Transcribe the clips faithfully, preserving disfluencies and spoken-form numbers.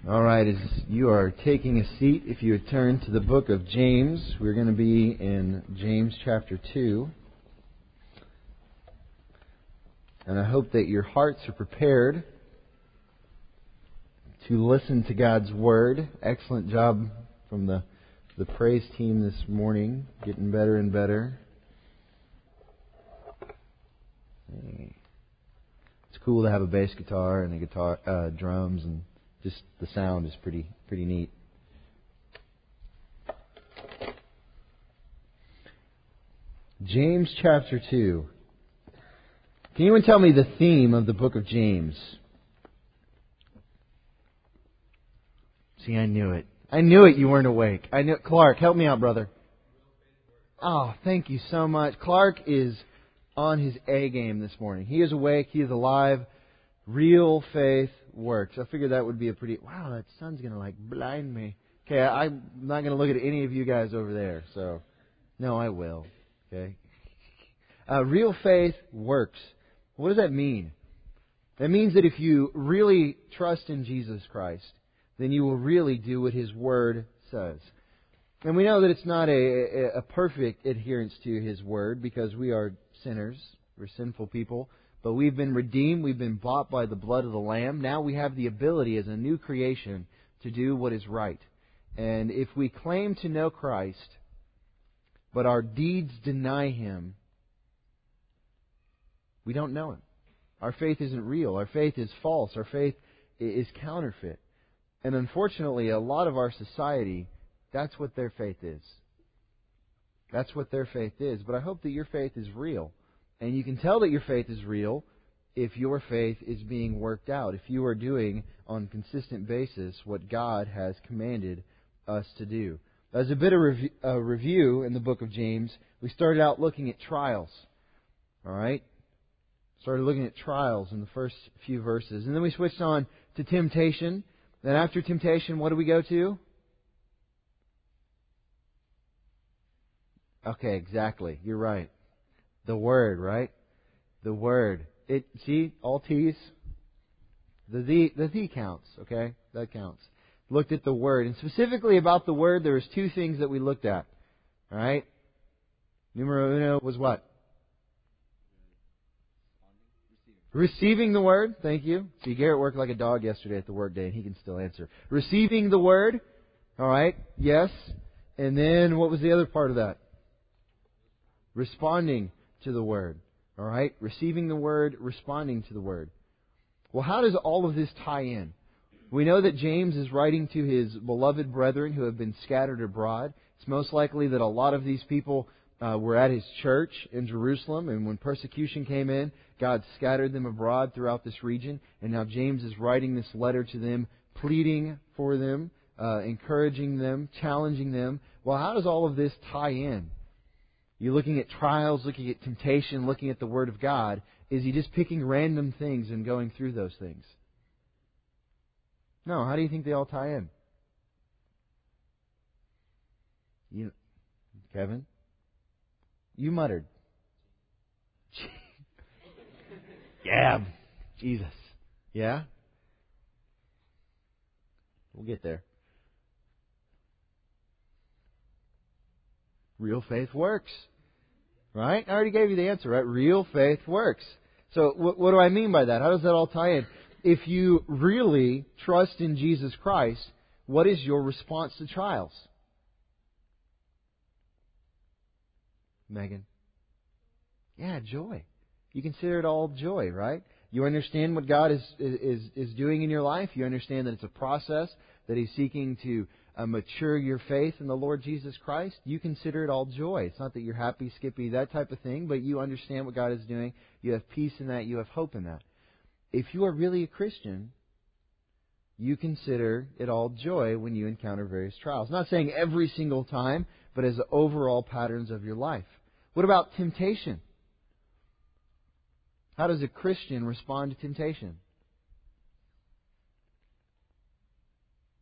All right, as you are taking a seat, if you would turn to the book of James, we're going to be in James chapter two. And I hope that your hearts are prepared to listen to God's Word. Excellent job from the, the praise team this morning, getting better and better. It's cool to have a bass guitar and a guitar, uh, drums, and just the sound is pretty pretty neat. James chapter two. Can anyone tell me the theme of the book of James? See, I knew it. I knew it. You weren't awake. I knew. Clark, help me out, brother. Oh, thank you so much. Clark is on his A game this morning. He is awake. He is alive. Real faith works. I figured that would be a pretty... Wow, that sun's going to like blind me. Okay, I'm not going to look at any of you guys over there. So, no, I will. Okay. Uh, real faith works. What does that mean? That means that if you really trust in Jesus Christ, then you will really do what His Word says. And we know that it's not a, a, a perfect adherence to His Word because we are sinners. We're sinful people. But we've been redeemed. We've been bought by the blood of the Lamb. Now we have the ability as a new creation to do what is right. And if we claim to know Christ, but our deeds deny Him, we don't know Him. Our faith isn't real. Our faith is false. Our faith is counterfeit. And unfortunately, a lot of our society, that's what their faith is. That's what their faith is. But I hope that your faith is real. And you can tell that your faith is real if your faith is being worked out. If you are doing on a consistent basis what God has commanded us to do. As a bit of rev- uh, review in the book of James, we started out looking at trials. All right? Started looking at trials in the first few verses. And then we switched on to temptation. Then after temptation, what do we go to? Okay, exactly. You're right. The Word, right? The Word. It see, all T's. The the the the counts, okay? That counts. Looked at the Word. And specifically about the Word, there was two things that we looked at. Alright? Numero uno was what? Receiving the Word. Thank you. See, Garrett worked like a dog yesterday at the work day, and he can still answer. Receiving the Word. Alright? Yes. And then what was the other part of that? Responding to the Word. All right? Receiving the Word, responding to the Word. Well, how does all of this tie in? We know that James is writing to his beloved brethren who have been scattered abroad. It's most likely that a lot of these people uh, were at his church in Jerusalem, and when persecution came in, God scattered them abroad throughout this region. And now James is writing this letter to them, pleading for them, uh, encouraging them, challenging them. Well, how does all of this tie in? You're looking at trials, looking at temptation, looking at the Word of God. Is he just picking random things and going through those things? No. How do you think they all tie in? You, Kevin? You muttered. Yeah. Jesus. Yeah? We'll get there. Real faith works. Right? I already gave you the answer, right? Real faith works. So what, what do I mean by that? How does that all tie in? If you really trust in Jesus Christ, what is your response to trials? Megan? Yeah, joy. You consider it all joy, right? You understand what God is, is, is doing in your life. You understand that it's a process, that He's seeking to uh, mature your faith in the Lord Jesus Christ. You consider it all joy. It's not that you're happy, skippy, that type of thing, but you understand what God is doing. You have peace in that. You have hope in that. If you are really a Christian, you consider it all joy when you encounter various trials. Not saying every single time, but as the overall patterns of your life. What about temptation? How does a Christian respond to temptation?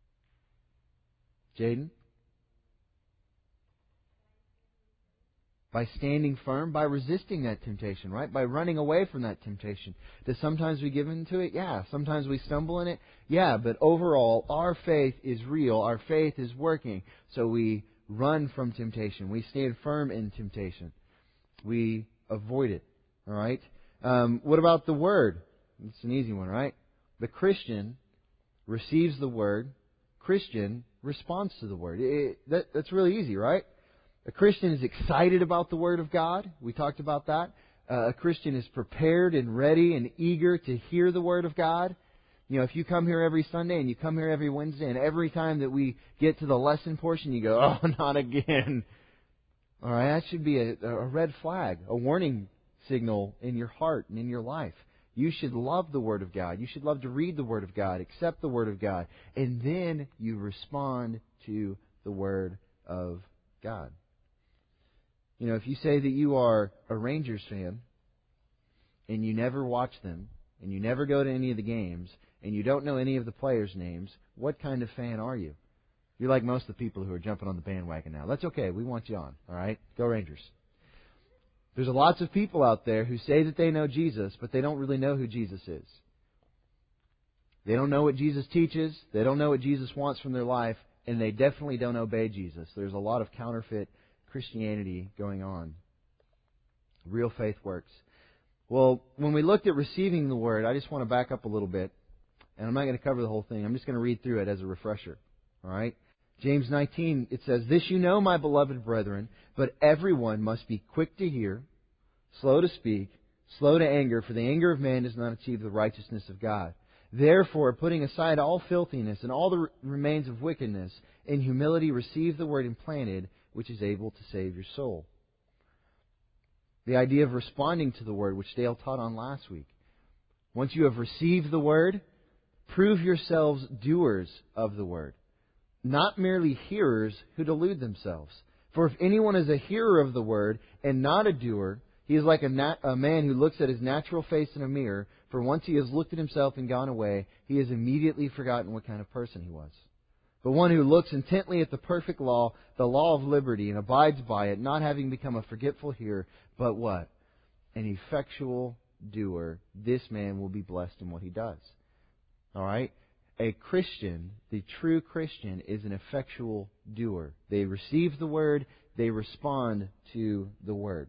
Jaden? By standing firm, by resisting that temptation, right? By running away from that temptation. That sometimes we give into it? Yeah. Sometimes we stumble in it? Yeah. But overall, our faith is real. Our faith is working. So we run from temptation. We stand firm in temptation. We avoid it. All right? Um, what about the Word? It's an easy one, right? The Christian receives the Word. Christian responds to the Word. It, that, that's really easy, right? A Christian is excited about the Word of God. We talked about that. Uh, a Christian is prepared and ready and eager to hear the Word of God. You know, if you come here every Sunday and you come here every Wednesday, and every time that we get to the lesson portion, you go, oh, not again. All right, that should be a, a red flag, a warning signal in your heart and in your life. You should love the Word of God. You should love to read the Word of God, accept the Word of God, and then you respond to the Word of God. You know, if you say that you are a Rangers fan and you never watch them and you never go to any of the games and you don't know any of the players' names, what kind of fan are you? You're like most of the people who are jumping on the bandwagon now. That's okay. We want you on. All right? Go Rangers. There's lots of people out there who say that they know Jesus, but they don't really know who Jesus is. They don't know what Jesus teaches. They don't know what Jesus wants from their life. And they definitely don't obey Jesus. There's a lot of counterfeit Christianity going on. Real faith works. Well, when we looked at receiving the Word, I just want to back up a little bit. And I'm not going to cover the whole thing. I'm just going to read through it as a refresher. All right? James nineteen, it says, "This you know, my beloved brethren, but everyone must be quick to hear, slow to speak, slow to anger, for the anger of man does not achieve the righteousness of God. Therefore, putting aside all filthiness and all the remains of wickedness, in humility receive the word implanted, which is able to save your soul." The idea of responding to the Word, which Dale taught on last week. Once you have received the Word, prove yourselves doers of the Word, not merely hearers who delude themselves. For if anyone is a hearer of the Word and not a doer, he is like a, nat- a man who looks at his natural face in a mirror, for once he has looked at himself and gone away, he has immediately forgotten what kind of person he was. But one who looks intently at the perfect law, the law of liberty, and abides by it, not having become a forgetful hearer, but what? An effectual doer, this man will be blessed in what he does. All right? A Christian, the true Christian, is an effectual doer. They receive the Word, they respond to the Word.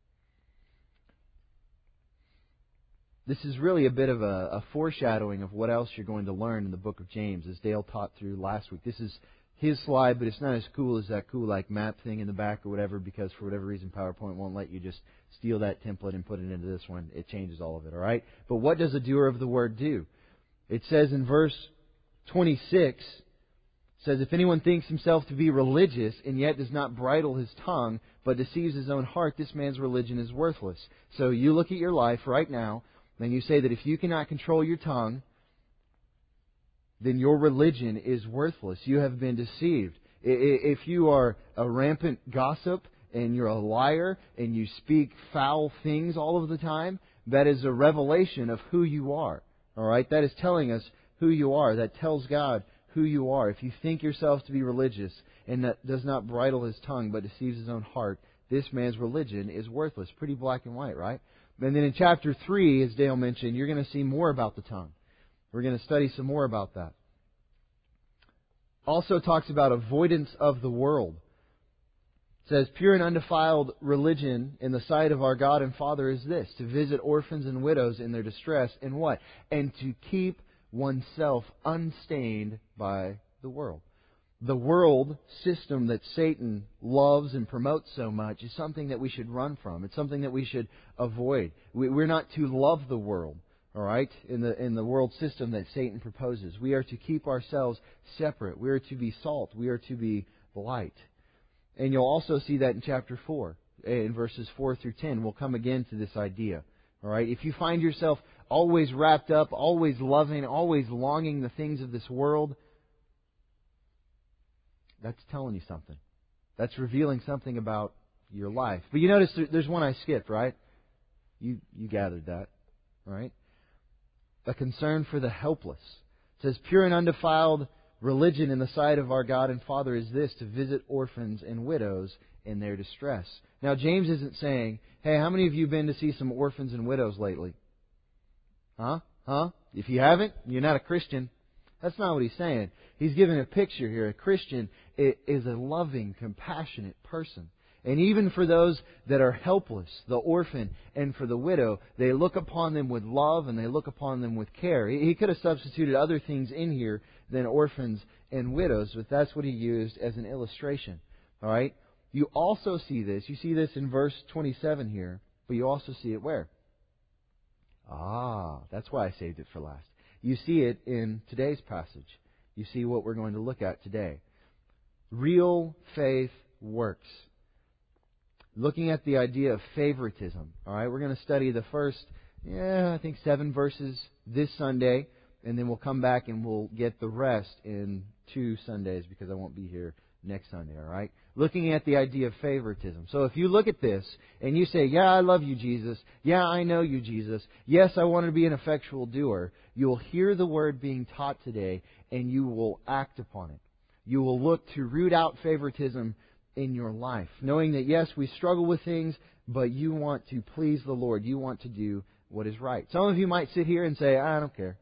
This is really a bit of a, a foreshadowing of what else you're going to learn in the book of James, as Dale taught through last week. This is his slide, but it's not as cool as that cool like map thing in the back or whatever, because for whatever reason PowerPoint won't let you just steal that template and put it into this one. It changes all of it, all right? But what does a doer of the Word do? It says in verse twenty-six, it says, "If anyone thinks himself to be religious and yet does not bridle his tongue, but deceives his own heart, this man's religion is worthless." So you look at your life right now, and you say that if you cannot control your tongue, then your religion is worthless. You have been deceived. If you are a rampant gossip and you're a liar and you speak foul things all of the time, that is a revelation of who you are. All right? That is telling us who you are. That tells God who you are. If you think yourself to be religious and that does not bridle his tongue but deceives his own heart, this man's religion is worthless. Pretty black and white, right? And then in chapter three, as Dale mentioned, you're going to see more about the tongue. We're going to study some more about that. Also talks about avoidance of the world. It says, "Pure and undefiled religion in the sight of our God and Father is this, to visit orphans and widows in their distress, and what? And to keep oneself unstained by the world." The world system that Satan loves and promotes so much is something that we should run from. It's something that we should avoid. We, we're not to love the world, all right, in the in the world system that Satan proposes. We are to keep ourselves separate. We are to be salt. We are to be light. And you'll also see that in chapter four, in verses four through ten. We'll come again to this idea. All right, if you find yourself always wrapped up, always loving, always longing the things of this world, that's telling you something. That's revealing something about your life. But you notice there's one I skipped, right? You you gathered that, right? A concern for the helpless. It says, "Pure and undefiled religion in the sight of our God and Father is this, to visit orphans and widows in their distress. Now, James isn't saying, hey, how many of you have been to see some orphans and widows lately? Huh? Huh? If you haven't, you're not a Christian. That's not what he's saying. He's giving a picture here. A Christian is a loving, compassionate person. And even for those that are helpless, the orphan and for the widow, they look upon them with love and they look upon them with care. He could have substituted other things in here than orphans and widows, but that's what he used as an illustration. All right? You also see this. You see this in verse twenty-seven here, but you also see it where? Ah, that's why I saved it for last. You see it in today's passage. You see what we're going to look at today. Real faith works. Looking at the idea of favoritism. All right, we're going to study the first, yeah, I think seven verses this Sunday, and then we'll come back and we'll get the rest in two Sundays because I won't be here next Sunday. All right, looking at the idea of favoritism. So if you look at this and you say, "Yeah, I love you, Jesus. Yeah, I know you, Jesus. Yes, I want to be an effectual doer," you'll hear the word being taught today, and you will act upon it. You will look to root out favoritism in your life, knowing that yes, we struggle with things, but you want to please the Lord. You want to do what is right. Some of you might sit here and say, I don't care.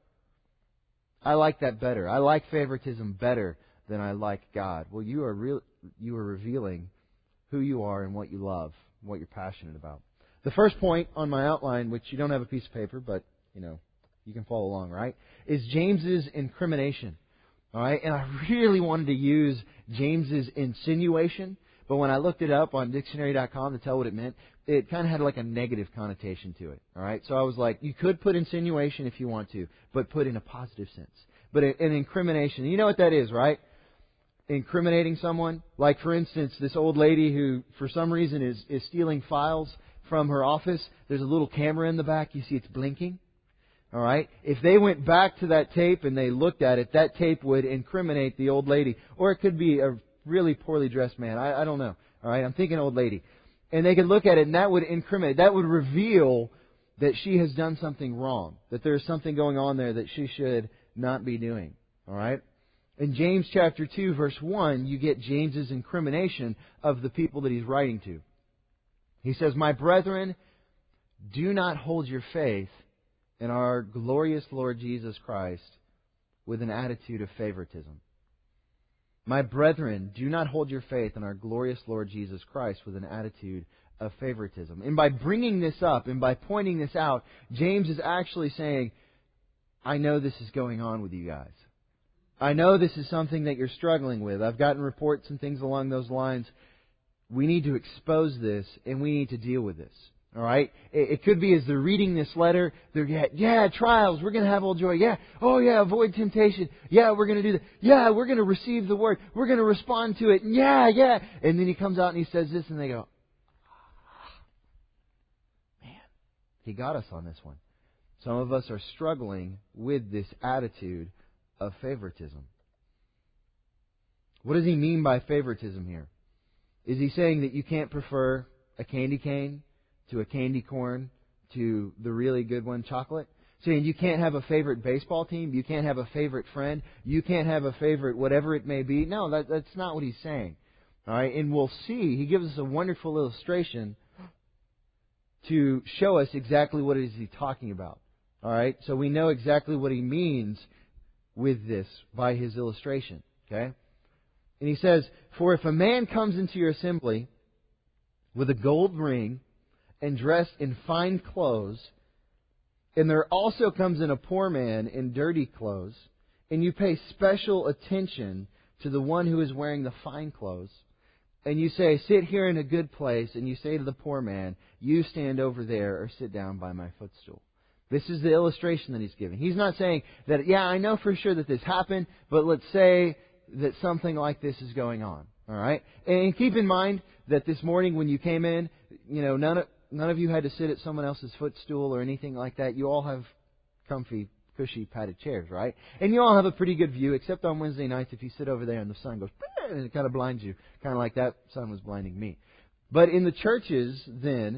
I like that better. I like favoritism better than I like God. Well, you are real, you are revealing who you are and what you love, what you're passionate about. The first point on my outline, which you don't have a piece of paper, but you know, you can follow along, right, is James's incrimination. All right, and I really wanted to use James's insinuation, but when I looked it up on dictionary dot com to tell what it meant, it kind of had like a negative connotation to it. All right, so I was like, you could put insinuation if you want to, but put in a positive sense. But an incrimination, you know what that is, right? Incriminating someone. Like, for instance, this old lady who, for some reason, is, is stealing files from her office. There's a little camera in the back. You see it's blinking. All right? If they went back to that tape and they looked at it, that tape would incriminate the old lady. Or it could be a really poorly dressed man. I, I don't know. All right? I'm thinking old lady. And they could look at it and that would incriminate. That would reveal that she has done something wrong. That there's something going on there that she should not be doing. All right? In James chapter two, verse one, you get James's incrimination of the people that he's writing to. He says, "My brethren, do not hold your faith in our glorious Lord Jesus Christ with an attitude of favoritism." My brethren, do not hold your faith in our glorious Lord Jesus Christ with an attitude of favoritism. And by bringing this up and by pointing this out, James is actually saying, I know this is going on with you guys. I know this is something that you're struggling with. I've gotten reports and things along those lines. We need to expose this and we need to deal with this. All right? It, it could be as they're reading this letter, they're, yeah, yeah trials, we're going to have all joy. Yeah, oh yeah, avoid temptation. Yeah, we're going to do that. Yeah, we're going to receive the Word. We're going to respond to it. Yeah, yeah. And then he comes out and he says this and they go, man, he got us on this one. Some of us are struggling with this attitude of favoritism. What does he mean by favoritism here? Is he saying that you can't prefer a candy cane to a candy corn to the really good one, chocolate? Saying you can't have a favorite baseball team, you can't have a favorite friend, you can't have a favorite whatever it may be? No, that, that's not what he's saying. All right, and we'll see. He gives us a wonderful illustration to show us exactly what is he talking about. All right, so we know exactly what he means with this by his illustration. Okay? And he says, "For if a man comes into your assembly with a gold ring and dressed in fine clothes, and there also comes in a poor man in dirty clothes, and you pay special attention to the one who is wearing the fine clothes, and you say, 'Sit here in a good place,' and you say to the poor man, 'You stand over there or sit down by my footstool.'" This is the illustration that he's giving. He's not saying that, yeah, I know for sure that this happened, but let's say that something like this is going on. All right? And keep in mind that this morning when you came in, you know, none of, none of you had to sit at someone else's footstool or anything like that. You all have comfy, cushy, padded chairs, right? And you all have a pretty good view, except on Wednesday nights if you sit over there and the sun goes, and it kind of blinds you, kind of like that sun was blinding me. But in the churches then,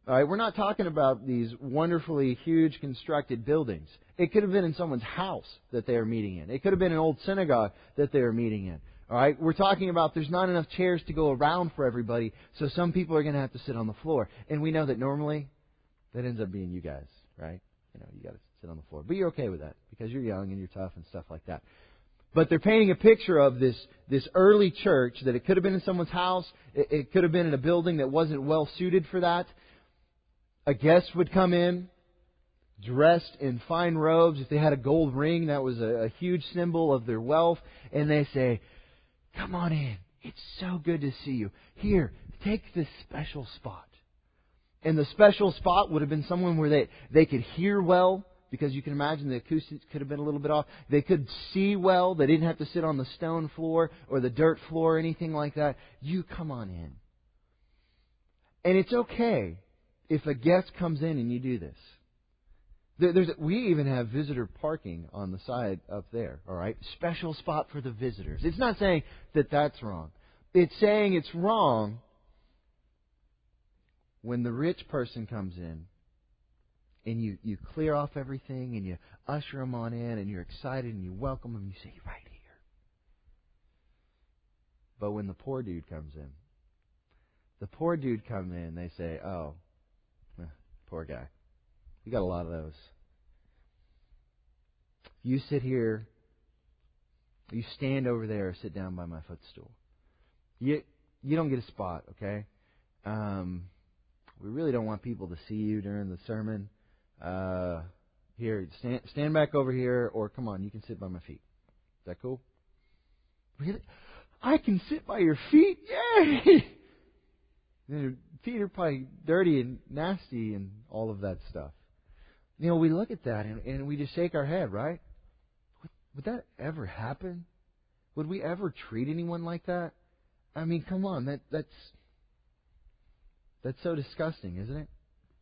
All right, we're not talking about these wonderfully huge constructed buildings. It could have been in someone's house that they are meeting in. It could have been an old synagogue that they are meeting in. All right, we're talking about there's not enough chairs to go around for everybody, so some people are going to have to sit on the floor. And we know that normally that ends up being you guys, right? You know, you got to sit on the floor. But you're okay with that because you're young and you're tough and stuff like that. But they're painting a picture of this this early church that it could have been in someone's house. It, it could have been in a building that wasn't well suited for that. A guest would come in dressed in fine robes. If they had a gold ring, that was a, a huge symbol of their wealth. And they say, "Come on in. It's so good to see you. Here, take this special spot." And the special spot would have been somewhere where they, they could hear well, because you can imagine the acoustics could have been a little bit off. They could see well. They didn't have to sit on the stone floor or the dirt floor or anything like that. You come on in. And it's okay if a guest comes in and you do this. There's, we even have visitor parking on the side up there, all right? Special spot for the visitors. It's not saying that that's wrong. It's saying it's wrong when the rich person comes in and you, you clear off everything and you usher them on in and you're excited and you welcome them and you say, "Right here." But when the poor dude comes in, the poor dude comes in, they say, "Oh, eh, poor guy. We got a lot of those. You sit here, you stand over there or sit down by my footstool. You you don't get a spot, okay? Um, we really don't want people to see you during the sermon. Uh, here, stand, stand back over here, or come on, you can sit by my feet. Is that cool?" "Really? I can sit by your feet? Yay!" Your feet are probably dirty and nasty and all of that stuff. You know, we look at that and, and we just shake our head, right? Would, would that ever happen? Would we ever treat anyone like that? I mean, come on, that that's that's so disgusting, isn't it?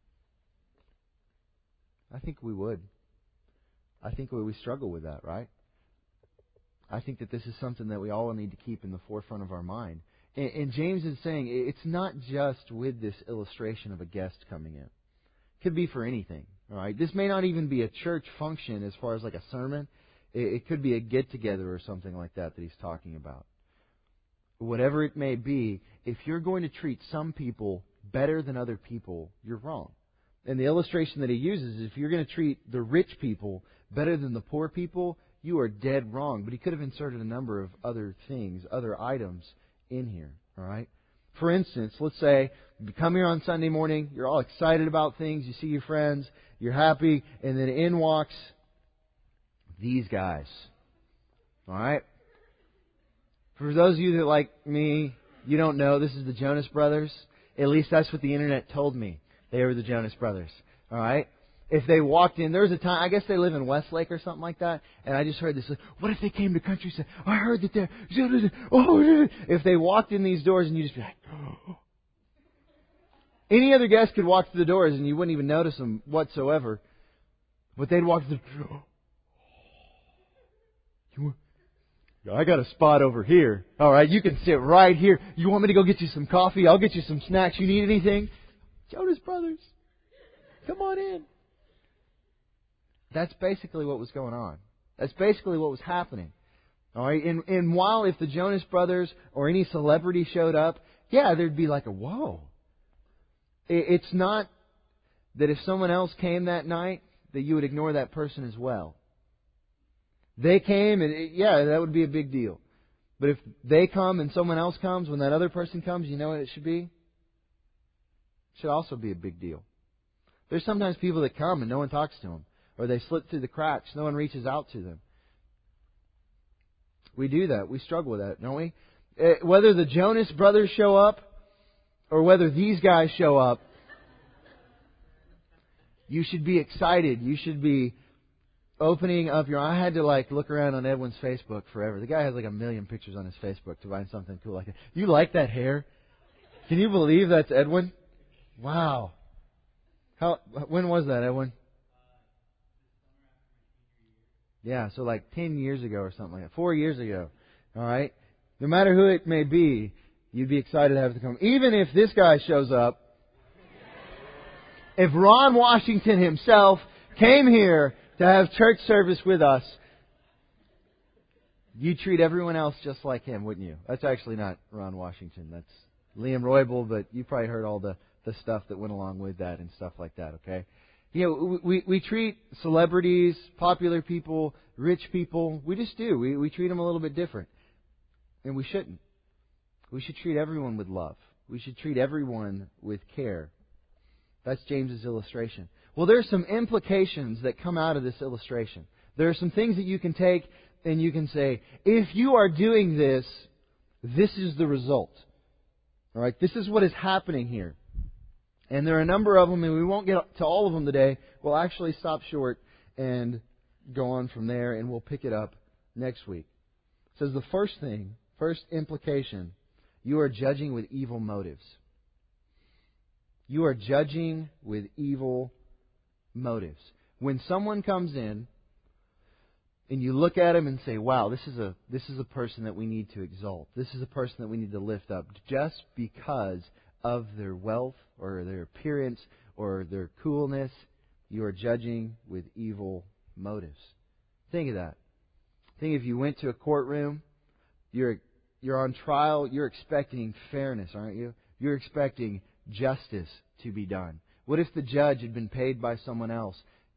I think we would. I think we, we struggle with that, right? I think that this is something that we all need to keep in the forefront of our mind. And, and James is saying it's not just with this illustration of a guest coming in. It could be for anything. All right? This may not even be a church function as far as like a sermon. It, it could be a get-together or something like that that he's talking about. Whatever it may be, if you're going to treat some people better than other people, you're wrong. And the illustration that he uses is if you're going to treat the rich people better than the poor people, you are dead wrong. But he could have inserted a number of other things, other items in here. All right? For instance, let's say you come here on Sunday morning, you're all excited about things, you see your friends, you're happy, and then in walks these guys. All right? For those of you that like me, you don't know, this is the Jonas Brothers. At least that's what the internet told me. They were the Jonas Brothers. All right? If they walked in, there was a time, I guess they live in Westlake or something like that, and I just heard this, like, what if they came to Countryside? I heard that they're, oh, if they walked in these doors and you just be like, oh. Any other guest could walk through the doors and you wouldn't even notice them whatsoever. But they'd walk through the door. I got a spot over here. All right, you can sit right here. You want me to go get you some coffee? I'll get you some snacks. You need anything? Jonas Brothers, come on in. That's basically what was going on. That's basically what was happening. All right, and, and while if the Jonas Brothers or any celebrity showed up, yeah, there'd be like a whoa. It, it's not that if someone else came that night that you would ignore that person as well. They came, and it, yeah, that would be a big deal. But if they come and someone else comes, when that other person comes, you know what it should be? It should also be a big deal. There's sometimes people that come and no one talks to them. Or they slip through the cracks. No one reaches out to them. We do that. We struggle with that, don't we? Whether the Jonas Brothers show up or whether these guys show up, you should be excited. You should be opening up your... I had to like look around on Edwin's Facebook forever. The guy has like a million pictures on his Facebook to find something cool like that. You like that hair? Can you believe that's Edwin? Wow. How? When was that, Edwin? Yeah, so like ten years ago or something like that. Four years ago. All right? No matter who it may be, you'd be excited to have it come. Even if this guy shows up, If Ron Washington himself came here to have church service with us, you'd treat everyone else just like him, wouldn't you? That's actually not Ron Washington. That's Liam Roybal, but you probably heard all the, the stuff that went along with that and stuff like that, okay? You know, we, we treat celebrities, popular people, rich people, we just do. We, we treat them a little bit different. And we shouldn't. We should treat everyone with love. We should treat everyone with care. That's James's illustration. Well, there's some implications that come out of this illustration. There are some things that you can take and you can say, if you are doing this, this is the result. All right, this is what is happening here. And there are a number of them, and we won't get to all of them today. We'll actually stop short and go on from there, and we'll pick it up next week. It says the first thing, first implication, you are judging with evil motives. You are judging with evil motives. When someone comes in and you look at him and say, wow, this is a this is a person that we need to exalt. This is a person that we need to lift up just because of their wealth or their appearance or their coolness, you are judging with evil motives. Think of that. Think if you went to a courtroom, you're you're on trial, you're expecting fairness, aren't you? You're expecting justice to be done. What if the judge had been paid by someone else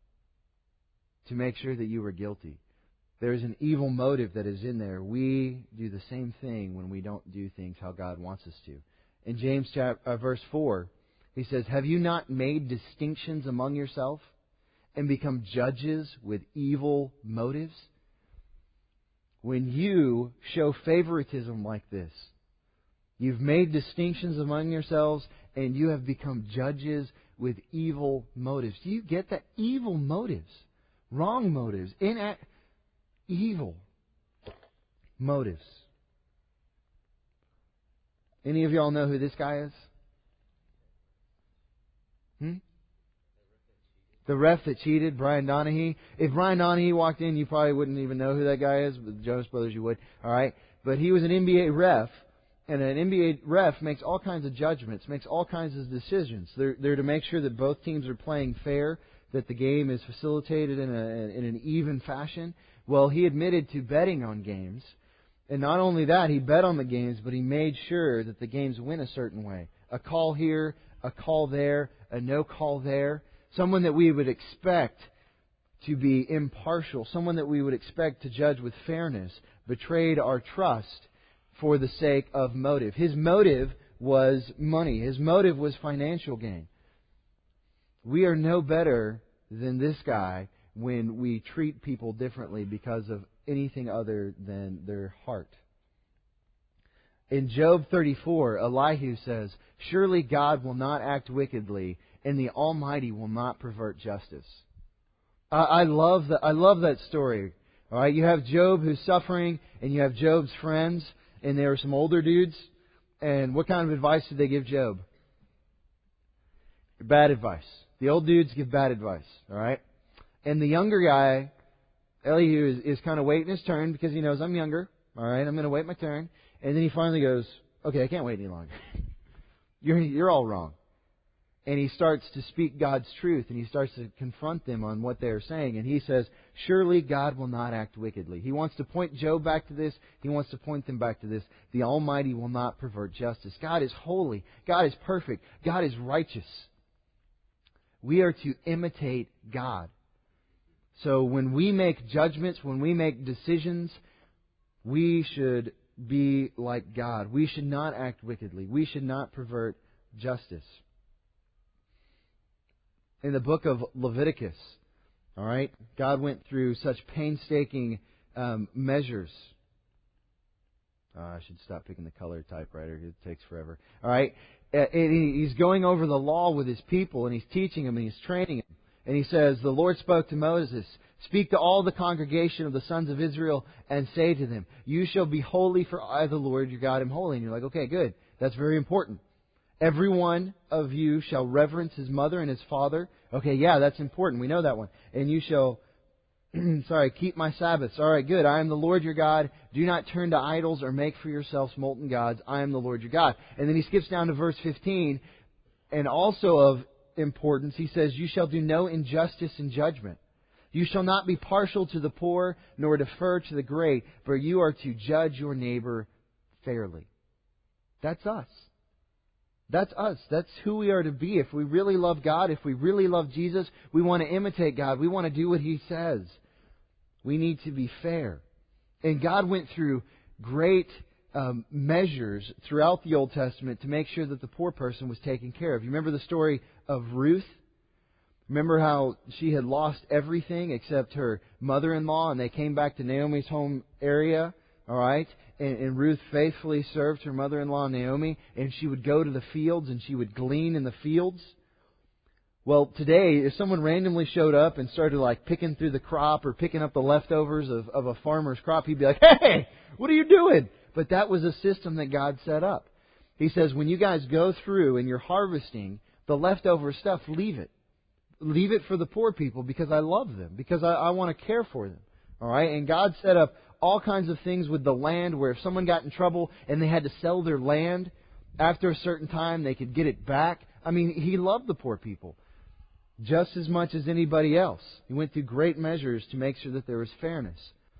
to make sure that you were guilty? There's an evil motive that is in there. We do the same thing when we don't do things how God wants us to. In James chapter, uh, verse four, he says, have you not made distinctions among yourself and become judges with evil motives? When you show favoritism like this, you've made distinctions among yourselves and you have become judges with evil motives. Do you get that? Evil motives. Wrong motives. Ina- evil motives. Any of y'all know who this guy is? Hmm? The ref that cheated, Brian Donaghy. If Brian Donaghy walked in, you probably wouldn't even know who that guy is. With the Jonas Brothers, you would. All right? But he was an N B A ref. And an N B A ref makes all kinds of judgments, makes all kinds of decisions. They're, they're to make sure that both teams are playing fair, that the game is facilitated in, a, in an even fashion. Well, he admitted to betting on games. And not only that, he bet on the games, but he made sure that the games went a certain way. A call here, a call there, a no call there. Someone that we would expect to be impartial, someone that we would expect to judge with fairness, betrayed our trust for the sake of motive. His motive was money. His motive was financial gain. We are no better than this guy when we treat people differently because of anything other than their heart. In Job thirty-four, Elihu says, surely God will not act wickedly, and the Almighty will not pervert justice. I, I love that. I love that story. All right, you have Job who's suffering, and you have Job's friends, and there are some older dudes. And what kind of advice did they give Job? Bad advice. The old dudes give bad advice. All right, and the younger guy, Elihu, is, is kind of waiting his turn because he knows I'm younger. All right, I'm going to wait my turn. And then he finally goes, okay, I can't wait any longer. you're you're all wrong. And he starts to speak God's truth, and he starts to confront them on what they're saying. And he says, surely God will not act wickedly. He wants to point Job back to this. He wants to point them back to this. The Almighty will not pervert justice. God is holy. God is perfect. God is righteous. We are to imitate God. So when we make judgments, when we make decisions, we should be like God. We should not act wickedly. We should not pervert justice. In the book of Leviticus, all right, God went through such painstaking um, measures. Oh, I should stop picking the color typewriter. It takes forever. All right, and he's going over the law with his people, and he's teaching them, and he's training them. And he says, the Lord spoke to Moses, speak to all the congregation of the sons of Israel and say to them, you shall be holy, for I, the Lord your God, am holy. And you're like, okay, good. That's very important. Every one of you shall reverence his mother and his father. Okay, yeah, that's important. We know that one. And you shall, sorry, keep my Sabbaths. All right, good. I am the Lord your God. Do not turn to idols or make for yourselves molten gods. I am the Lord your God. And then he skips down to verse fifteen. And also of importance. He says, you shall do no injustice in judgment. You shall not be partial to the poor, nor defer to the great, but you are to judge your neighbor fairly. That's us. That's us. That's who we are to be. If we really love God, if we really love Jesus, we want to imitate God. We want to do what He says. We need to be fair. And God went through great um, measures throughout the Old Testament to make sure that the poor person was taken care of. You remember the story of Ruth? Remember how she had lost everything except her mother-in-law, and they came back to Naomi's home area, all right? And, and Ruth faithfully served her mother-in-law Naomi, and she would go to the fields and she would glean in the fields. Well, today, if someone randomly showed up and started like picking through the crop or picking up the leftovers of, of a farmer's crop, he'd be like, "Hey, what are you doing?" But that was a system that God set up. He says, when you guys go through and you're harvesting the leftover stuff, leave it. Leave it for the poor people because I love them, because I, I want to care for them. All right? And God set up all kinds of things with the land where if someone got in trouble and they had to sell their land, after a certain time they could get it back. I mean, He loved the poor people just as much as anybody else. He went through great measures to make sure that there was fairness.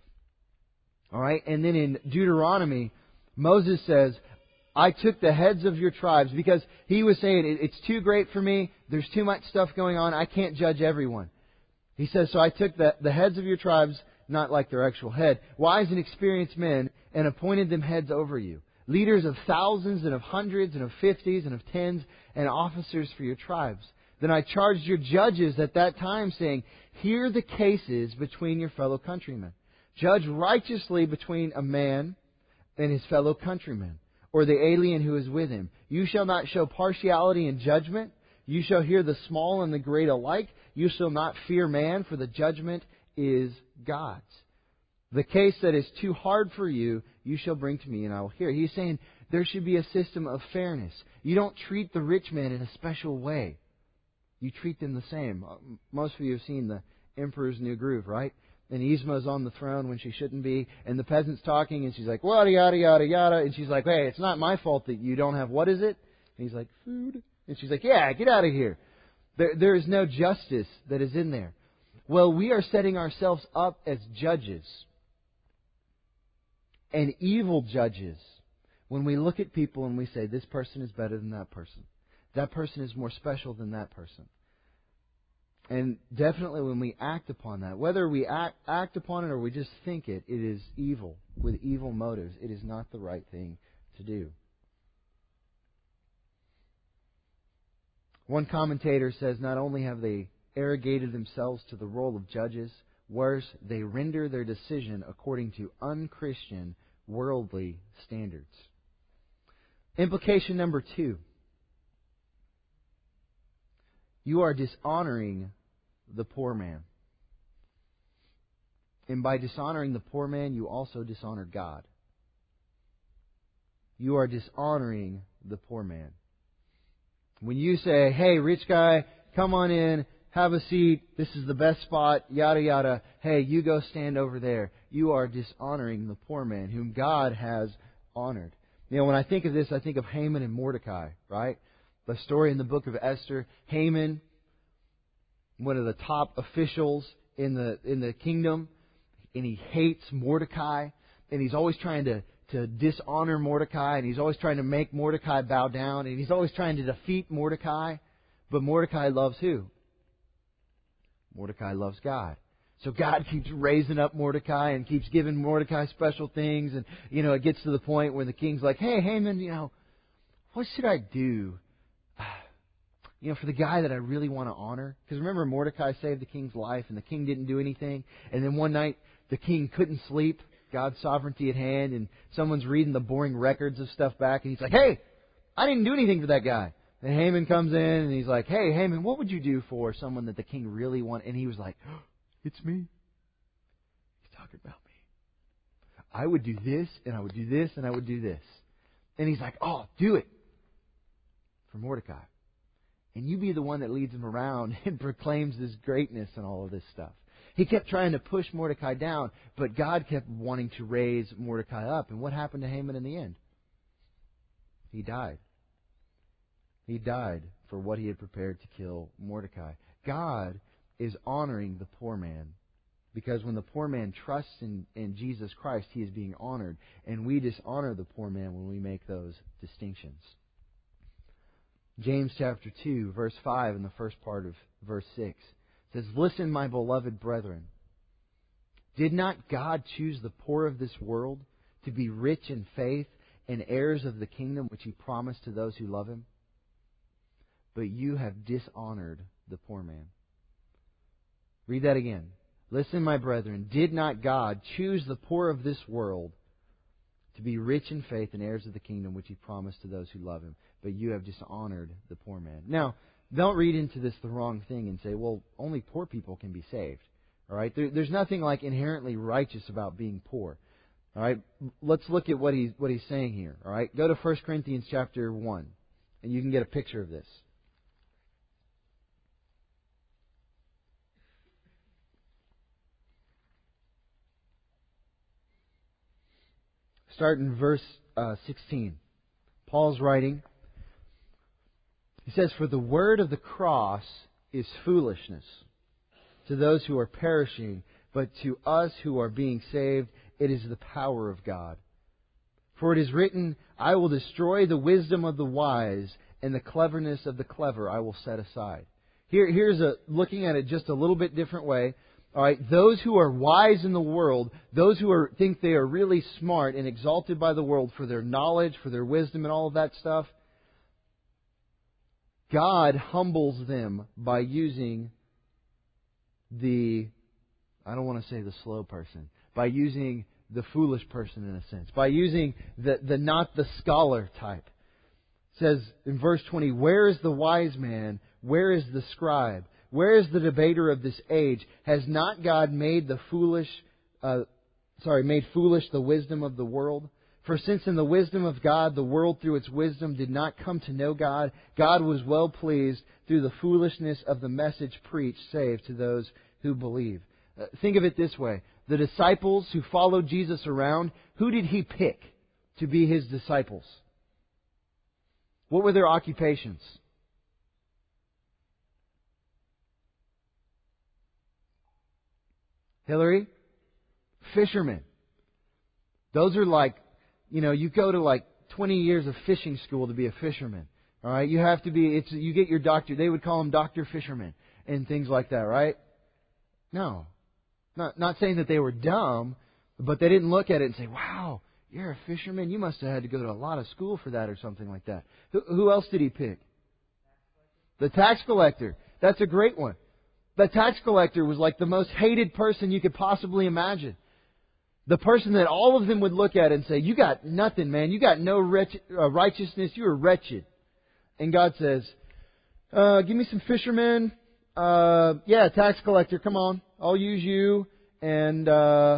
All right? And then in Deuteronomy, Moses says, I took the heads of your tribes, because he was saying, it's too great for me. There's too much stuff going on. I can't judge everyone. He says, so I took the, the heads of your tribes, not like their actual head, wise and experienced men, and appointed them heads over you, leaders of thousands and of hundreds and of fifties and of tens, and officers for your tribes. Then I charged your judges at that time, saying, hear the cases between your fellow countrymen. Judge righteously between a man and his fellow countrymen, or the alien who is with him. You shall not show partiality in judgment. You shall hear the small and the great alike. You shall not fear man, for the judgment is God's. The case that is too hard for you, you shall bring to me, and I will hear. He's saying there should be a system of fairness. You don't treat the rich man in a special way. You treat them the same. Most of you have seen The Emperor's New Groove, right? And Yzma's on the throne when she shouldn't be. And the peasant's talking and she's like, yada, yada, yada, yada. And she's like, hey, it's not my fault that you don't have, what is it? And he's like, food. And she's like, yeah, get out of here. There, there is no justice that is in there. Well, we are setting ourselves up as judges. And evil judges. When we look at people and we say, this person is better than that person. That person is more special than that person. And definitely when we act upon that, whether we act, act upon it or we just think it, it is evil, with evil motives. It is not the right thing to do. One commentator says not only have they arrogated themselves to the role of judges, worse, they render their decision according to unchristian, worldly standards. Implication number two. You are dishonoring the poor man. And by dishonoring the poor man, you also dishonor God. You are dishonoring the poor man. When you say, hey, rich guy, come on in, have a seat, this is the best spot, yada, yada, hey, you go stand over there. You are dishonoring the poor man, whom God has honored. You know, when I think of this, I think of Haman and Mordecai, right? The story in the book of Esther. Haman, one of the top officials in the in the kingdom, and he hates Mordecai, and he's always trying to, to dishonor Mordecai, and he's always trying to make Mordecai bow down, and he's always trying to defeat Mordecai. But Mordecai loves who? Mordecai loves God. So God keeps raising up Mordecai and keeps giving Mordecai special things, and you know it gets to the point where the king's like, hey, Haman, you know, what should I do? You know, for the guy that I really want to honor. Because remember, Mordecai saved the king's life and the king didn't do anything. And then one night, the king couldn't sleep. God's sovereignty at hand. And someone's reading the boring records of stuff back. And he's like, hey, I didn't do anything for that guy. And Haman comes in and he's like, hey, Haman, what would you do for someone that the king really wanted? And he was like, oh, it's me. He's talking about me. I would do this and I would do this and I would do this. And he's like, oh, do it for Mordecai. And you be the one that leads him around and proclaims this greatness and all of this stuff. He kept trying to push Mordecai down, but God kept wanting to raise Mordecai up. And what happened to Haman in the end? He died. He died for what he had prepared to kill Mordecai. God is honoring the poor man. Because when the poor man trusts in, in Jesus Christ, he is being honored. And we dishonor the poor man when we make those distinctions. James chapter two, verse five, in the first part of verse six, says, "Listen, my beloved brethren, did not God choose the poor of this world to be rich in faith and heirs of the kingdom which He promised to those who love Him? But you have dishonored the poor man." Read that again. "Listen, my brethren, did not God choose the poor of this world to be rich in faith and heirs of the kingdom which He promised to those who love Him? But you have dishonored the poor man." Now, don't read into this the wrong thing and say, well, only poor people can be saved. All right? There, there's nothing like inherently righteous about being poor. All right? Let's look at what he's what he's saying here. All right? Go to First Corinthians chapter one, and you can get a picture of this. Start in verse uh, sixteen. Paul's writing. He says, "For the word of the cross is foolishness to those who are perishing, but to us who are being saved, it is the power of God. For it is written, I will destroy the wisdom of the wise, and the cleverness of the clever I will set aside." Here, here's a looking at it just a little bit different way. All right, those who are wise in the world, those who are think they are really smart and exalted by the world for their knowledge, for their wisdom, and all of that stuff, God humbles them by using the, I don't want to say the slow person, by using the foolish person in a sense, by using the, the not the scholar type. It says in verse twenty, "Where is the wise man? Where is the scribe? Where is the debater of this age? Has not God made the foolish, uh, sorry, made foolish the wisdom of the world? For since in the wisdom of God, the world through its wisdom did not come to know God, God was well pleased through the foolishness of the message preached, save to those who believe." Uh, think of it this way. The disciples who followed Jesus around, who did He pick to be His disciples? What were their occupations? Hillary? Fishermen. Those are like, you know, you go to like twenty years of fishing school to be a fisherman. All right? You have to be, it's, you get your doctor, they would call them Doctor Fisherman and things like that, right? No. Not, not saying that they were dumb, but they didn't look at it and say, wow, you're a fisherman? You must have had to go to a lot of school for that or something like that. Who, who else did He pick? The tax collector. That's a great one. The tax collector was like the most hated person you could possibly imagine. The person that all of them would look at and say, you got nothing, man. You got no wretch- uh, righteousness. You are wretched. And God says, uh, give me some fishermen. Uh, yeah, tax collector, come on. I'll use you. And uh,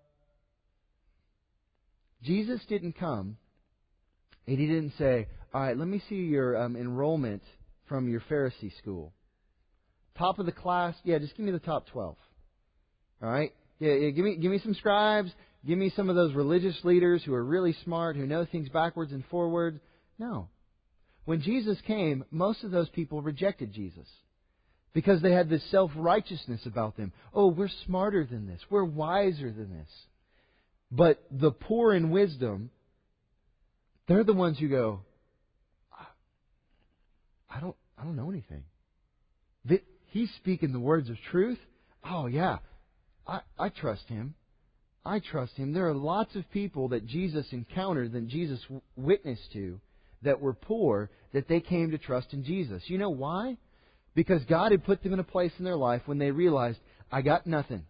Jesus didn't come and He didn't say, all right, let me see your um, enrollment from your Pharisee school. Top of the class, yeah, just give me the top twelve. All right? Yeah, yeah, give me give me some scribes, give me some of those religious leaders who are really smart, who know things backwards and forwards. No. When Jesus came, most of those people rejected Jesus because they had this self-righteousness about them. Oh, we're smarter than this. We're wiser than this. But the poor in wisdom, they're the ones who go, I don't I don't know anything. He's speaking the words of truth. Oh, yeah. I, I trust Him. I trust Him. There are lots of people that Jesus encountered, that Jesus witnessed to, that were poor, that they came to trust in Jesus. You know why? Because God had put them in a place in their life when they realized, I got nothing.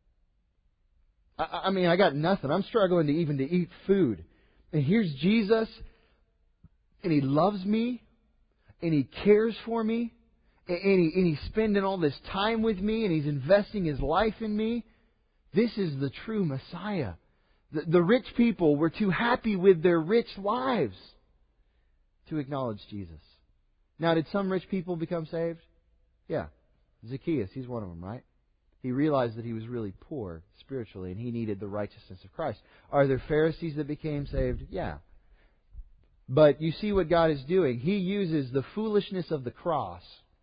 I, I mean, I got nothing. I'm struggling to even to eat food. And here's Jesus, and He loves me, and He cares for me. And, he, and He's spending all this time with me, and He's investing His life in me. This is the true Messiah. The, the rich people were too happy with their rich lives to acknowledge Jesus. Now, did some rich people become saved? Yeah. Zacchaeus, he's one of them, right? He realized that he was really poor spiritually, and he needed the righteousness of Christ. Are there Pharisees that became saved? Yeah. But you see what God is doing. He uses the foolishness of the cross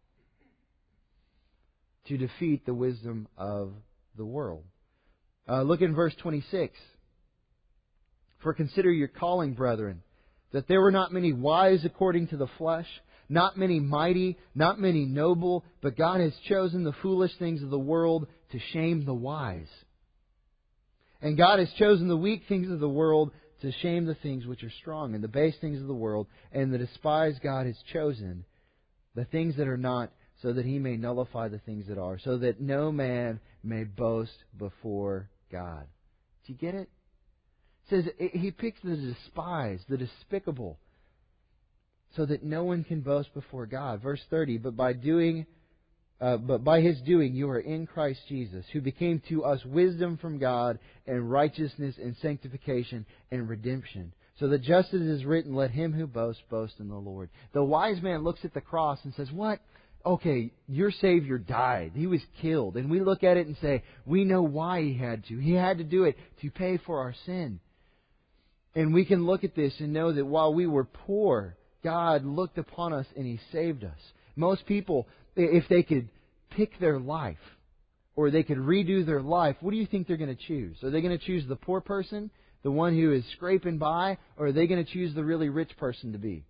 to defeat the wisdom of the world. Uh, look in verse twenty-six. For consider your calling, brethren, that there were not many wise according to the flesh, not many mighty, not many noble, but God has chosen the foolish things of the world to shame the wise. And God has chosen the weak things of the world to shame the things which are strong, and the base things of the world, and the despised God has chosen the things that are not, so that He may nullify the things that are, so that no man may boast before God. Do you get it? It says He picks the despised, the despicable, so that no one can boast before God. Verse thirty, but by doing, uh, but by His doing you are in Christ Jesus, who became to us wisdom from God, and righteousness and sanctification and redemption. So that just as it is written, let him who boasts boast in the Lord. The wise man looks at the cross and says, what? Okay, your Savior died. He was killed. And we look at it and say, we know why He had to. He had to do it to pay for our sin. And we can look at this and know that while we were poor, God looked upon us and He saved us. Most people, if they could pick their life, or they could redo their life, what do you think they're going to choose? Are they going to choose the poor person, the one who is scraping by, or are they going to choose the really rich person to be?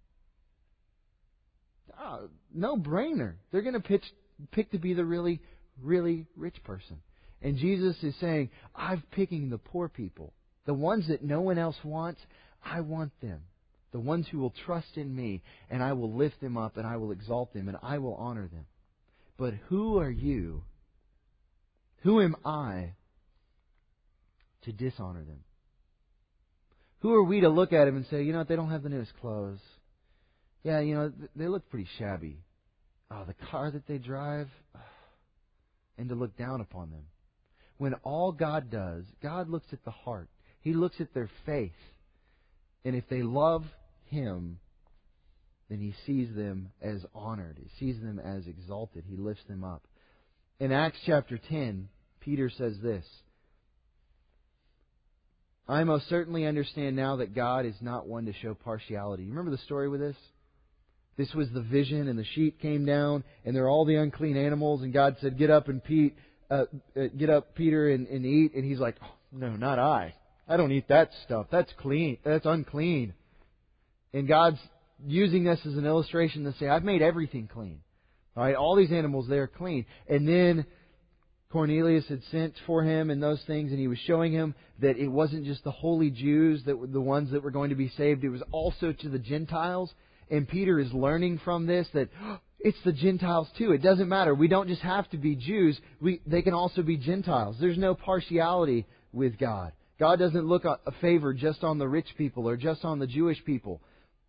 Oh, no brainer. They're going to pitch, pick to be the really, really rich person. And Jesus is saying, I'm picking the poor people. The ones that no one else wants, I want them. The ones who will trust in me, and I will lift them up, and I will exalt them, and I will honor them. But who are you? Who am I to dishonor them? Who are we to look at them and say, you know what, they don't have the newest clothes. Yeah, you know, they look pretty shabby. Oh, the car that they drive, and to look down upon them. When all God does, God looks at the heart. He looks at their faith. And if they love Him, then He sees them as honored. He sees them as exalted. He lifts them up. In Acts chapter ten, Peter says this, I most certainly understand now that God is not one to show partiality. You remember the story with this? This was the vision, and the sheet came down, and there are all the unclean animals, and God said, get up and Pete, uh, uh, get up, Peter, and, and eat. And he's like, oh, no, not I. I don't eat that stuff. That's clean. That's unclean. And God's using this as an illustration to say, I've made everything clean. All right, all these animals, they're clean. And then Cornelius had sent for him and those things, and he was showing him that it wasn't just the holy Jews that were the ones that were going to be saved. It was also to the Gentiles. And Peter is learning from this that oh, it's the Gentiles too. It doesn't matter. We don't just have to be Jews. We they can also be Gentiles. There's no partiality with God. God doesn't look a favor just on the rich people or just on the Jewish people.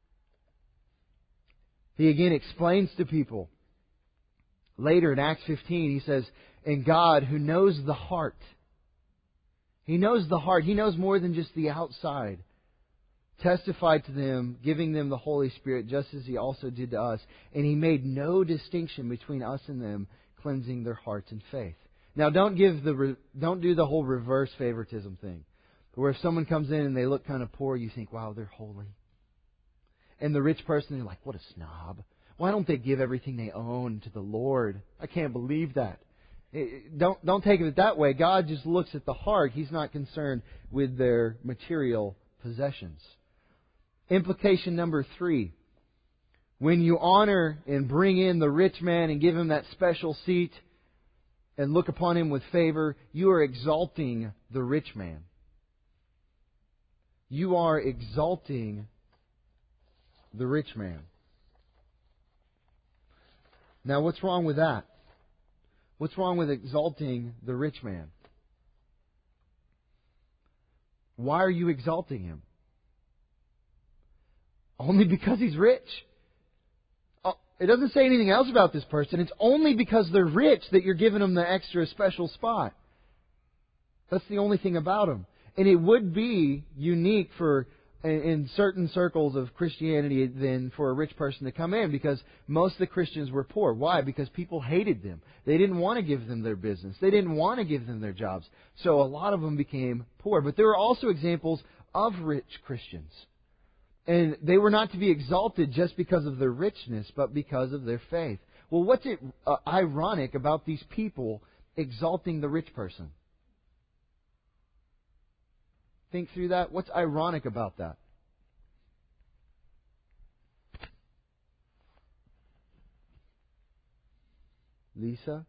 He again explains to people. Later in Acts fifteen, he says, and God who knows the heart. He knows the heart. He knows more than just the outside. Testified to them, giving them the Holy Spirit, just as He also did to us. And He made no distinction between us and them, cleansing their hearts in faith. Now, don't give the re- don't do the whole reverse favoritism thing, where if someone comes in and they look kind of poor, you think, wow, they're holy. And the rich person, you're like, what a snob. Why don't they give everything they own to the Lord? I can't believe that. Don't don't take it that way. God just looks at the heart. He's not concerned with their material possessions. Implication number three. When you honor and bring in the rich man and give him that special seat and look upon him with favor, you are exalting the rich man. You are exalting the rich man. Now, what's wrong with that? What's wrong with exalting the rich man? Why are you exalting him? Only because he's rich. It doesn't say anything else about this person. It's only because they're rich that you're giving them the extra special spot. That's the only thing about them. And it would be unique for in certain circles of Christianity than for a rich person to come in, because most of the Christians were poor. Why? Because people hated them. They didn't want to give them their business. They didn't want to give them their jobs. So a lot of them became poor. But there are also examples of rich Christians. And they were not to be exalted just because of their richness, but because of their faith. Well, what's it uh, ironic about these people exalting the rich person? Think through that. What's ironic about that? Lisa?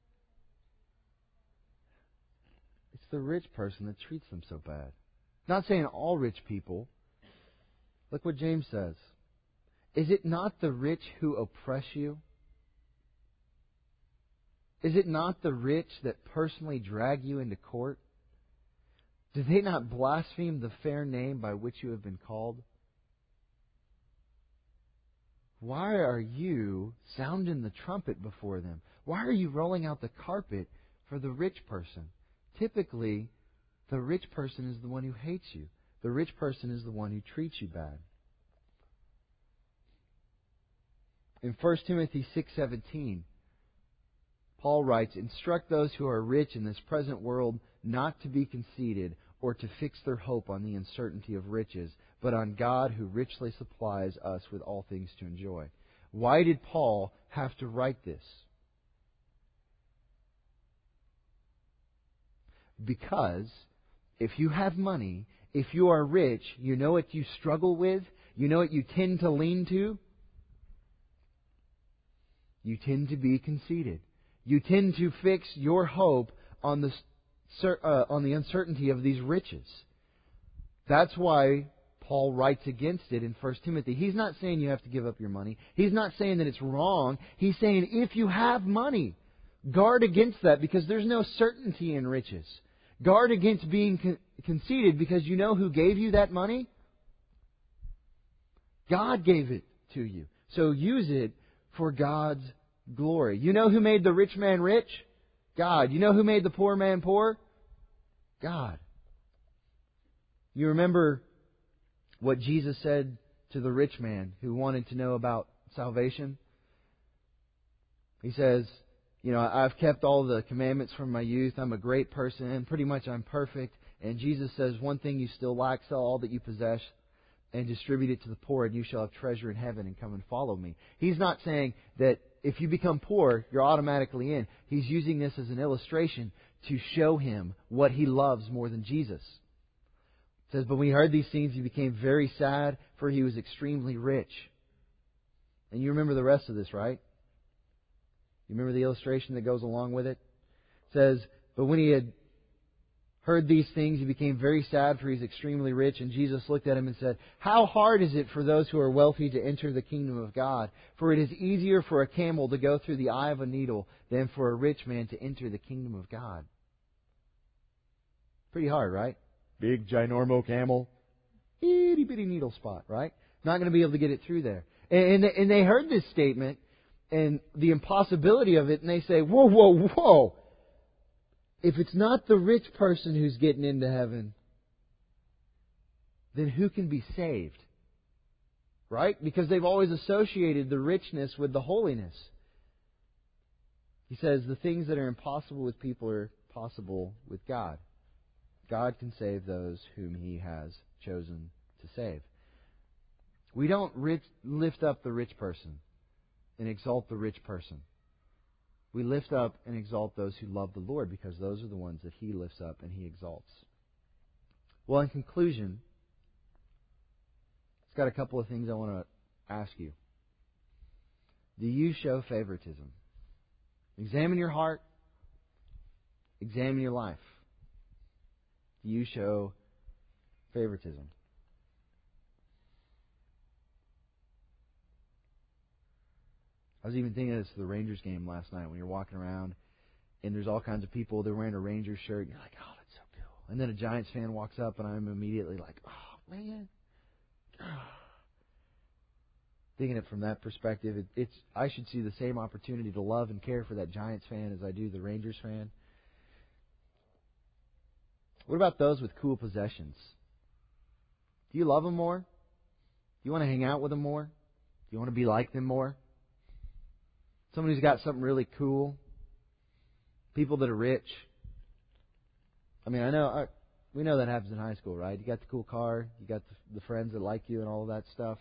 It's the rich person that treats them so bad. Not saying all rich people. Look what James says. Is it not the rich who oppress you? Is it not the rich that personally drag you into court? Do they not blaspheme the fair name by which you have been called? Why are you sounding the trumpet before them? Why are you rolling out the carpet for the rich person? Typically, the rich person is the one who hates you. The rich person is the one who treats you bad. In First Timothy six seventeen, Paul writes, "Instruct those who are rich in this present world not to be conceited or to fix their hope on the uncertainty of riches, but on God who richly supplies us with all things to enjoy." Why did Paul have to write this? Because if you have money, if you are rich, you know what you struggle with, you know what you tend to lean to? You tend to be conceited. You tend to fix your hope on the uh, on the uncertainty of these riches. That's why Paul writes against it in First Timothy. He's not saying you have to give up your money. He's not saying that it's wrong. He's saying if you have money, guard against that because there's no certainty in riches. Guard against being con- conceited because you know who gave you that money? God gave it to you. So use it for God's glory. You know who made the rich man rich? God. You know who made the poor man poor? God. You remember what Jesus said to the rich man who wanted to know about salvation? He says, you know, I've kept all the commandments from my youth. I'm a great person and pretty much I'm perfect. And Jesus says, one thing you still lack, sell all that you possess and distribute it to the poor, and you shall have treasure in heaven, and come and follow me. He's not saying that if you become poor, you're automatically in. He's using this as an illustration to show him what he loves more than Jesus. It says, but when he heard these things, he became very sad, for he was extremely rich. And you remember the rest of this, right? You remember the illustration that goes along with it? It says, but when he had heard these things, he became very sad, for he is extremely rich. And Jesus looked at him and said, how hard is it for those who are wealthy to enter the kingdom of God? For it is easier for a camel to go through the eye of a needle than for a rich man to enter the kingdom of God. Pretty hard, right? Big, ginormo camel. Itty bitty needle spot, right? Not going to be able to get it through there. And, and they heard this statement and the impossibility of it, and they say, whoa, whoa, whoa. If it's not the rich person who's getting into heaven, then who can be saved? Right? Because they've always associated the richness with the holiness. He says the things that are impossible with people are possible with God. God can save those whom He has chosen to save. We don't rich, lift up the rich person and exalt the rich person. We lift up and exalt those who love the Lord because those are the ones that He lifts up and He exalts. Well, in conclusion, it's got a couple of things I want to ask you. Do you show favoritism? Examine your heart. Examine your life. Do you show favoritism? I was even thinking of this the Rangers game last night when you're walking around and there's all kinds of people, they're wearing a Rangers shirt and you're like, oh, that's so cool. And then a Giants fan walks up and I'm immediately like, oh, man. Oh. Thinking it from that perspective, it, it's I should see the same opportunity to love and care for that Giants fan as I do the Rangers fan. What about those with cool possessions? Do you love them more? Do you want to hang out with them more? Do you want to be like them more? Someone who's got something really cool. People that are rich. I mean, I know I, We know that happens in high school, right? You got the cool car, you got the, the friends that like you and all of that stuff.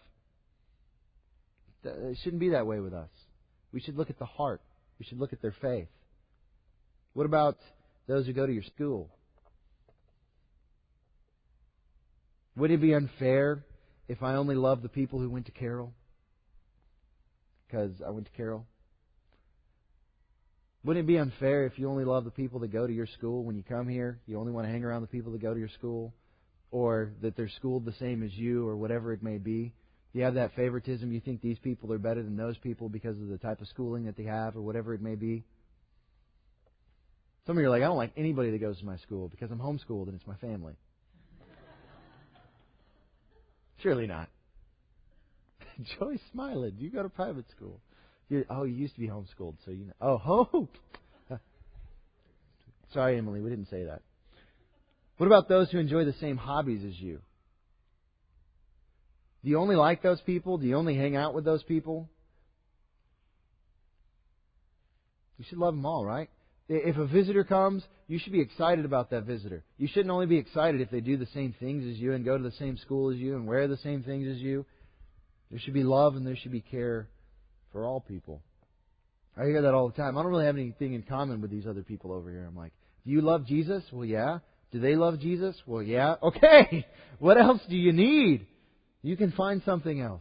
It shouldn't be that way with us. We should look at the heart. We should look at their faith. What about those who go to your school? Would it be unfair if I only loved the people who went to Carroll? Because I went to Carroll. Wouldn't it be unfair if you only love the people that go to your school when you come here? You only want to hang around the people that go to your school? Or that they're schooled the same as you, or whatever it may be? You have that favoritism. You think these people are better than those people because of the type of schooling that they have, or whatever it may be? Some of you are like, I don't like anybody that goes to my school because I'm homeschooled and it's my family. Surely not. Joy's smiling. You go to private school. You're, oh, you used to be homeschooled, so you know. Oh, hope. Sorry, Emily, we didn't say that. What about those who enjoy the same hobbies as you? Do you only like those people? Do you only hang out with those people? You should love them all, right? If a visitor comes, you should be excited about that visitor. You shouldn't only be excited if they do the same things as you and go to the same school as you and wear the same things as you. There should be love and there should be care for all people. I hear that all the time. I don't really have anything in common with these other people over here. I'm like, do you love Jesus? Well, yeah. Do they love Jesus? Well, yeah. Okay. What else do you need? You can find something else.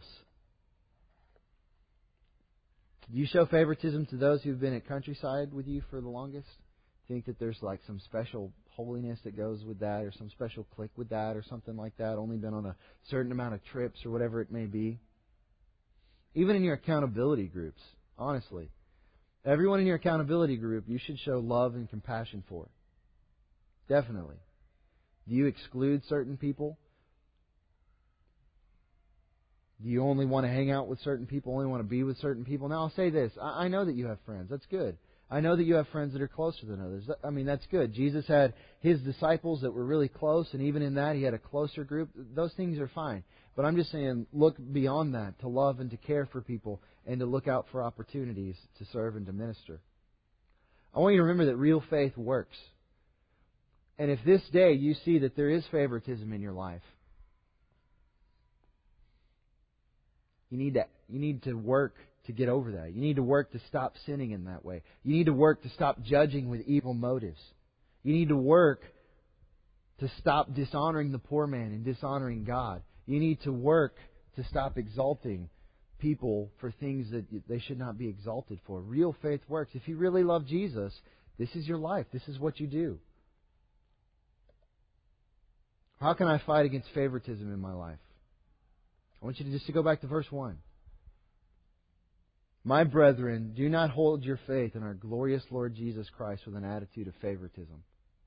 Do you show favoritism to those who've been at Countryside with you for the longest? Think that there's like some special holiness that goes with that, or some special clique with that, or something like that, only been on a certain amount of trips, or whatever it may be? Even in your accountability groups, honestly. Everyone in your accountability group, you should show love and compassion for. Definitely. Do you exclude certain people? Do you only want to hang out with certain people, only want to be with certain people? Now, I'll say this. I know that you have friends. That's good. I know that you have friends that are closer than others. I mean, that's good. Jesus had His disciples that were really close, and even in that, He had a closer group. Those things are fine. But I'm just saying, look beyond that to love and to care for people and to look out for opportunities to serve and to minister. I want you to remember that real faith works. And if this day you see that there is favoritism in your life, You need to you need to work to get over that. You need to work to stop sinning in that way. You need to work to stop judging with evil motives. You need to work to stop dishonoring the poor man and dishonoring God. You need to work to stop exalting people for things that they should not be exalted for. Real faith works. If you really love Jesus, this is your life. This is what you do. How can I fight against favoritism in my life? I want you to just to go back to verse one. My brethren, do not hold your faith in our glorious Lord Jesus Christ with an attitude of favoritism.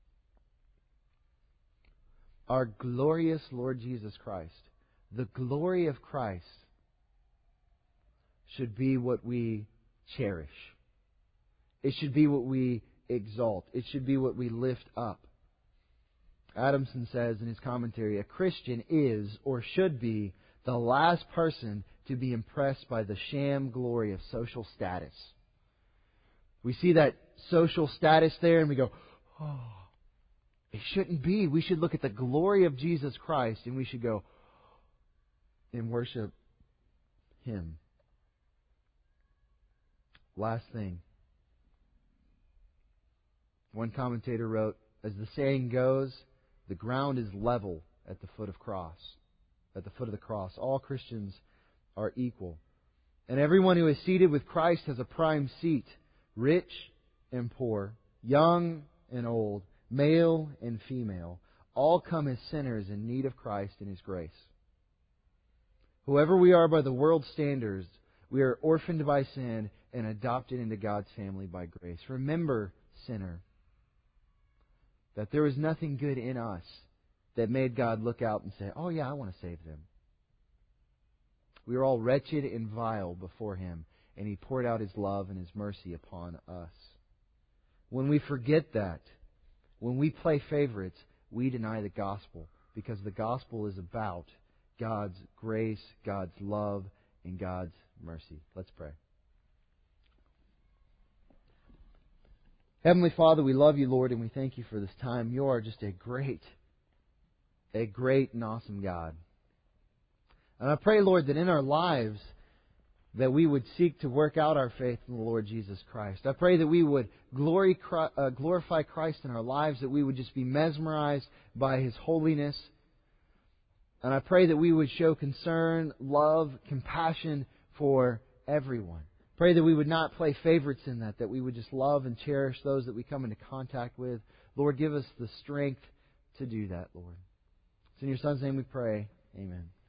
Our glorious Lord Jesus Christ. The glory of Christ should be what we cherish. It should be what we exalt. It should be what we lift up. Adamson says in his commentary, a Christian is or should be the last person to be impressed by the sham glory of social status. We see that social status there and we go, oh, it shouldn't be. We should look at the glory of Jesus Christ and we should go and worship Him. Last thing. One commentator wrote, as the saying goes, the ground is level at the foot of cross. At the foot of the cross. All Christians are equal. And everyone who is seated with Christ has a prime seat. Rich and poor, young and old, male and female, all come as sinners in need of Christ and His grace. Whoever we are by the world's standards, we are orphaned by sin and adopted into God's family by grace. Remember, sinner, that there was nothing good in us that made God look out and say, oh yeah, I want to save them. We are all wretched and vile before Him, and He poured out His love and His mercy upon us. When we forget that, when we play favorites, we deny the gospel, because the gospel is about God's grace, God's love, and God's mercy. Let's pray. Heavenly Father, we love You, Lord, and we thank You for this time. You are just a great a great and awesome God. And I pray, Lord, that in our lives that we would seek to work out our faith in the Lord Jesus Christ. I pray that we would glory, uh, glorify Christ in our lives, that we would just be mesmerized by His holiness. And I pray that we would show concern, love, compassion for everyone. Pray that we would not play favorites in that, that we would just love and cherish those that we come into contact with. Lord, give us the strength to do that, Lord. It's in Your Son's name we pray. Amen.